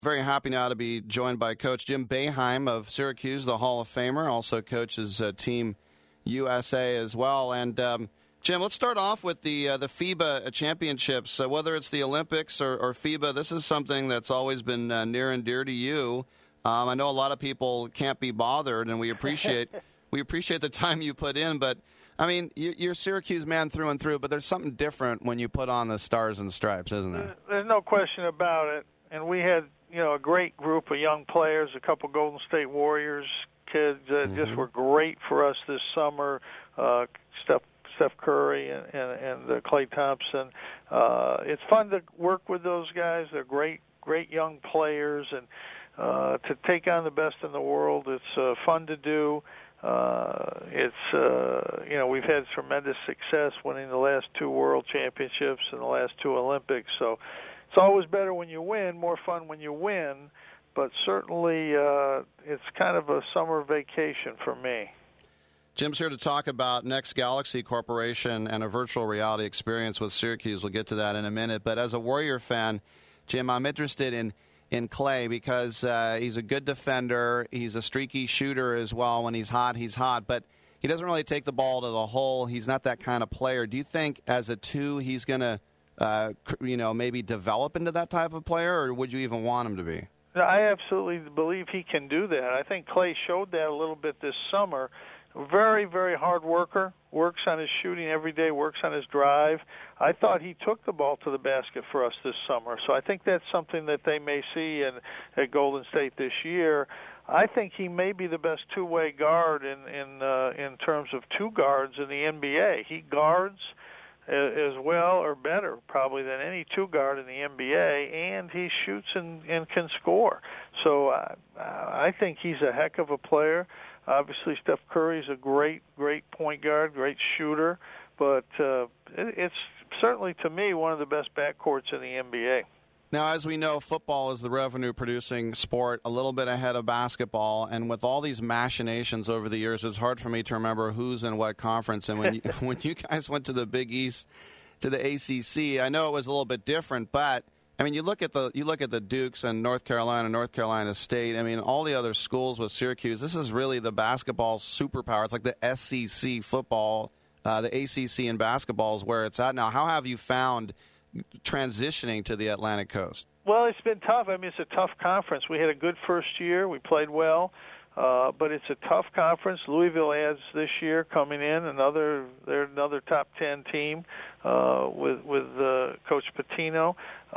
Very happy now to be joined by Coach Jim Boeheim of Syracuse, the Hall of Famer, also coaches Team USA as well. And Jim, let's start off with the FIBA championships. Whether it's the Olympics or FIBA, this is something that's always been near and dear to you. I know a lot of people can't be bothered, and we appreciate the time you put in. But I mean, you're a Syracuse man through and through. But there's something different when you put on the stars and stripes, isn't there? There's no question about it. And we had a great group of young players, a couple Golden State Warriors kids that just were great for us this summer. Steph Curry and Klay Thompson. It's fun to work with those guys. They're great young players, and to take on the best in the world, it's fun to do. We've had tremendous success winning the last 2 World Championships and the last 2 Olympics. So it's always better when you win, more fun when you win. But certainly, it's kind of a summer vacation for me. Jim's here to talk about Next Galaxy Corporation and a virtual reality experience with Syracuse. We'll get to that in a minute. But as a Warrior fan, Jim, I'm interested in Klay because he's a good defender. He's a streaky shooter as well. When he's hot, but he doesn't really take the ball to the hole. He's not that kind of player. Do you think as a 2 he's going to, maybe develop into that type of player, or would you even want him to be? I absolutely believe he can do that. I think Klay showed that a little bit this summer. Very, very hard worker, works on his shooting every day, works on his drive. I thought he took the ball to the basket for us this summer. So I think that's something that they may see at Golden State this year. I think he may be the best two-way guard in terms of 2 guards in the NBA. He guards as well or better probably than any 2 guard in the NBA, and he shoots and can score. So I think he's a heck of a player. Obviously, Steph Curry's a great point guard, great shooter, but it's certainly, to me, one of the best backcourts in the NBA. Now, as we know, football is the revenue-producing sport, a little bit ahead of basketball, and with all these machinations over the years, it's hard for me to remember who's in what conference. And when when you guys went to the Big East, to the ACC, I know it was a little bit different, but I mean, you look at the Dukes and North Carolina State. I mean, all the other schools with Syracuse. This is really the basketball superpower. It's like the SEC football, the ACC in basketball is where it's at now. How have you found transitioning to the Atlantic Coast? Well, it's been tough. I mean, it's a tough conference. We had a good first year. We played well, but it's a tough conference. Louisville adds this year coming in. They're another top 10 team with Coach Pitino.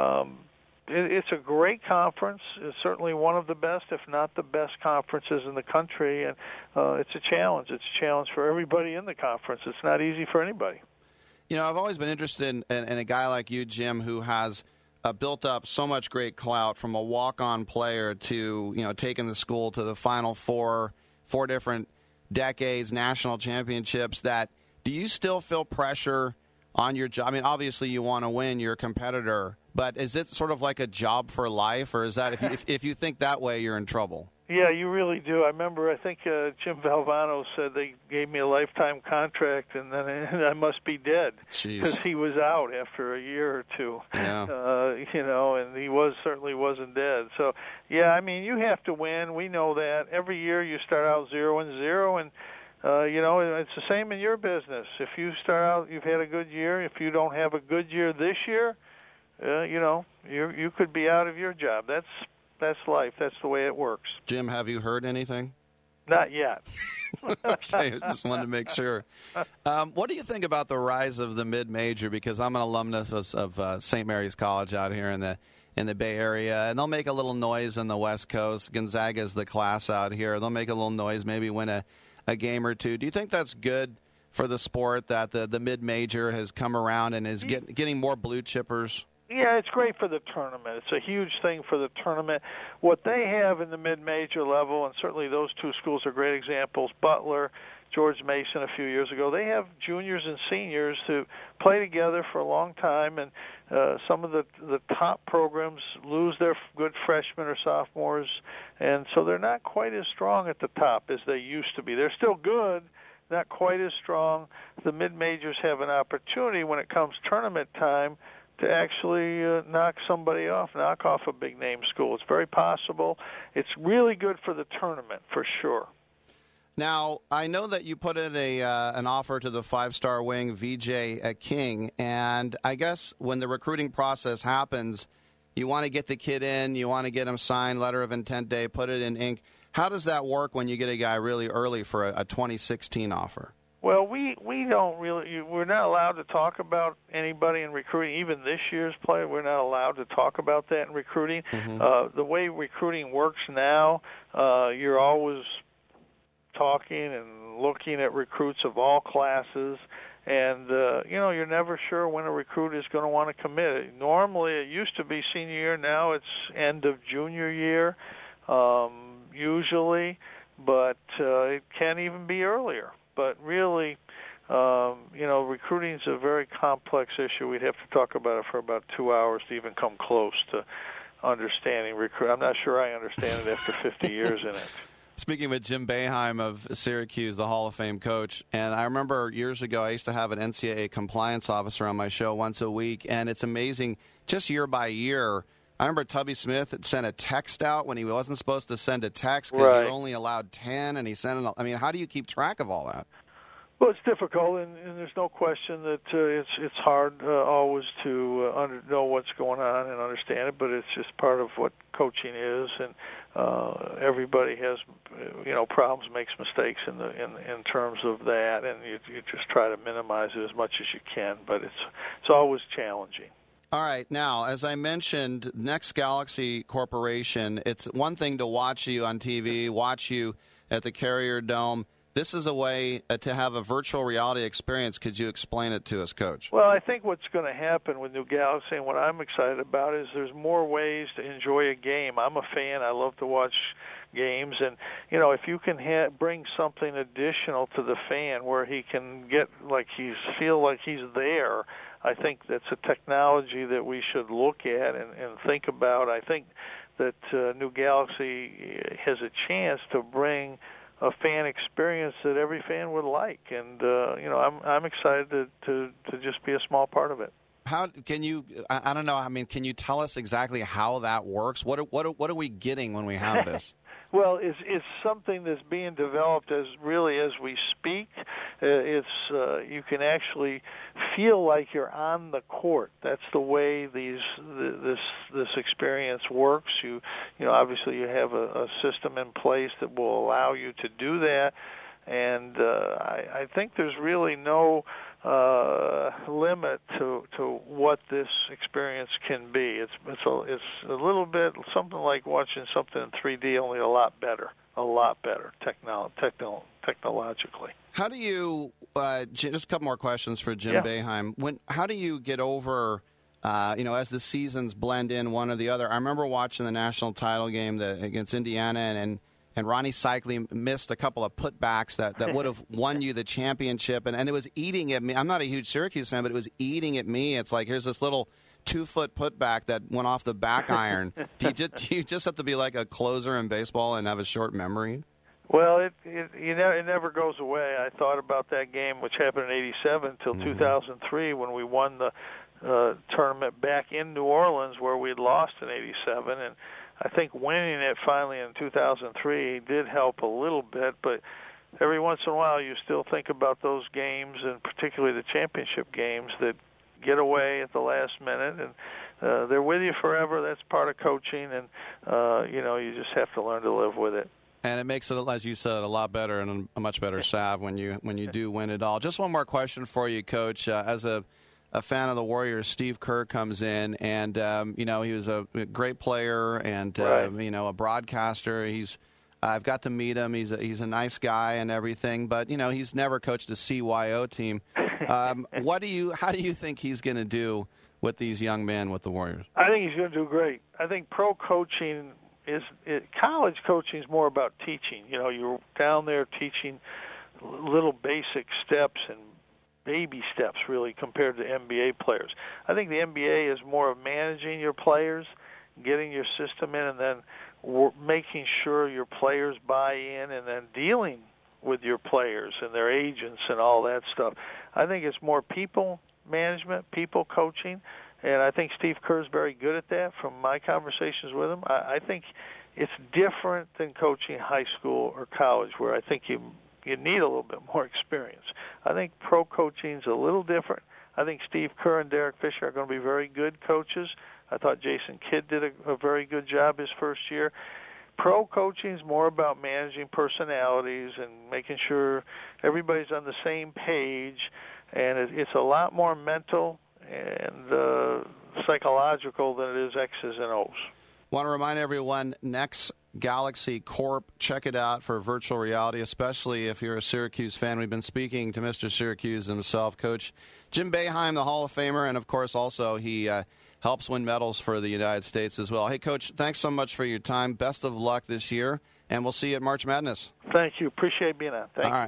It's a great conference. It's certainly one of the best, if not the best, conferences in the country, and it's a challenge. It's a challenge for everybody in the conference. It's not easy for anybody. You know, I've always been interested in a guy like you, Jim, who has built up so much great clout from a walk-on player to, taking the school to the Final Four different decades, national championships. Do you still feel pressure on your job? I mean, obviously you want to win, you're a competitor, but is it sort of like a job for life, or is that if you think that way, you're in trouble? Yeah, you really do. I think Jim Valvano said they gave me a lifetime contract, and then I must be dead because he was out after a year or 2. Yeah. And he certainly wasn't dead. So, yeah, I mean, you have to win. We know that. Every year you start out 0-0, and it's the same in your business. If you start out, you've had a good year. If you don't have a good year this year, you could be out of your job. That's life. That's the way it works. Jim, have you heard anything? Not yet. Okay, I just wanted to make sure. What do you think about the rise of the mid-major? Because I'm an alumnus of St. Mary's College out here in the Bay Area, and they'll make a little noise on the West Coast. Gonzaga's the class out here. They'll make a little noise, maybe win a game or 2. Do you think that's good for the sport that the mid-major has come around and is getting more blue chippers? Yeah, it's great for the tournament. It's a huge thing for the tournament. What they have in the mid-major level, and certainly those 2 schools are great examples, Butler, George Mason a few years ago, they have juniors and seniors who play together for a long time, and some of the top programs lose their good freshmen or sophomores, and so they're not quite as strong at the top as they used to be. They're still good, not quite as strong. The mid-majors have an opportunity when it comes tournament time to actually knock off a big-name school. It's very possible. It's really good for the tournament, for sure. Now, I know that you put in an offer to the five-star wing, VJ King, and I guess when the recruiting process happens, you want to get the kid in, you want to get him signed, letter of intent day, put it in ink. How does that work when you get a guy really early for a 2016 offer? Well, we don't really. We're not allowed to talk about anybody in recruiting. Even this year's player, we're not allowed to talk about that in recruiting. Mm-hmm. The way recruiting works now, you're always talking and looking at recruits of all classes, and you're never sure when a recruit is going to want to commit. Normally, it used to be senior year. Now it's end of junior year, usually, but it can even be earlier. But really, recruiting is a very complex issue. We'd have to talk about it for about 2 hours to even come close to understanding recruit. I'm not sure I understand it after 50 years in it. Speaking with Jim Boeheim of Syracuse, the Hall of Fame coach, and I remember years ago I used to have an NCAA compliance officer on my show once a week, and it's amazing, just year by year. I remember Tubby Smith had sent a text out when he wasn't supposed to send a text because you're only allowed 10, and he sent it. I mean, how do you keep track of all that? Well, it's difficult, and there's no question that it's hard always to know what's going on and understand it, but it's just part of what coaching is, and everybody has problems, makes mistakes in terms of that, and you just try to minimize it as much as you can, but it's always challenging. All right. Now, as I mentioned, Next Galaxy Corporation, it's one thing to watch you on TV, watch you at the Carrier Dome. This is a way to have a virtual reality experience. Could you explain it to us, Coach? Well, I think what's going to happen with New Galaxy and what I'm excited about is there's more ways to enjoy a game. I'm a fan. I love to watch games. And, if you can bring something additional to the fan where he can feel like he's there, I think that's a technology that we should look at and think about. I think that New Galaxy has a chance to bring a fan experience that every fan would like, and I'm excited to just be a small part of it. How can you? I don't know. I mean, can you tell us exactly how that works? What are we getting when we have this? Well, it's something that's being developed as we speak. You can actually feel like you're on the court. That's the way this experience works. You obviously you have a system in place that will allow you to do that, and I think there's really no limit to what this experience can be. It's a little bit something like watching something in 3D, only a lot better technologically. How do you just a couple more questions for Jim Boeheim. How do you get over as the seasons blend in one or the other? I remember watching the national title game against Indiana, and Ronnie Cycli missed a couple of putbacks that would have won you the championship, and it was eating at me. I'm not a huge Syracuse fan, but it was eating at me. It's like, here's this little 2-foot putback that went off the back iron. Do you just have to be like a closer in baseball and have a short memory? Well, it never goes away. I thought about that game, which happened in '87 until 2003, when we won the tournament back in New Orleans, where we'd lost in '87, and I think winning it finally in 2003 did help a little bit, but every once in a while you still think about those games, and particularly the championship games that get away at the last minute, and they're with you forever. That's part of coaching, and you just have to learn to live with it. And it makes it, as you said, a lot better and a much better salve when you do win it all. Just one more question for you, Coach. As a fan of the Warriors, Steve Kerr comes in, and he was a great player and a broadcaster. I've got to meet him. He's a nice guy and everything, but he's never coached a CYO team. How do you think he's going to do with these young men with the Warriors? I think he's going to do great. I think pro coaching college coaching is more about teaching. You're down there teaching little basic steps and baby steps, really, compared to NBA players. I think the NBA is more of managing your players, getting your system in, and then making sure your players buy in, and then dealing with your players and their agents and all that stuff. I think it's more people management, people coaching, And I think Steve Kerr's very good at that from my conversations with him. I think it's different than coaching high school or college, where I think you need a little bit more experience. I think pro coaching is a little different. I think Steve Kerr and Derek Fisher are going to be very good coaches. I thought Jason Kidd did a very good job his first year. Pro coaching is more about managing personalities and making sure everybody's on the same page, and it's a lot more mental and psychological than it is X's and O's. Want to remind everyone, Next Galaxy Corp, check it out for virtual reality, especially if you're a Syracuse fan. We've been speaking to Mr. Syracuse himself, Coach Jim Boeheim, the Hall of Famer, and, of course, also he helps win medals for the United States as well. Hey, Coach, thanks so much for your time. Best of luck this year, and we'll see you at March Madness. Thank you. Appreciate being on. Thank you. All right.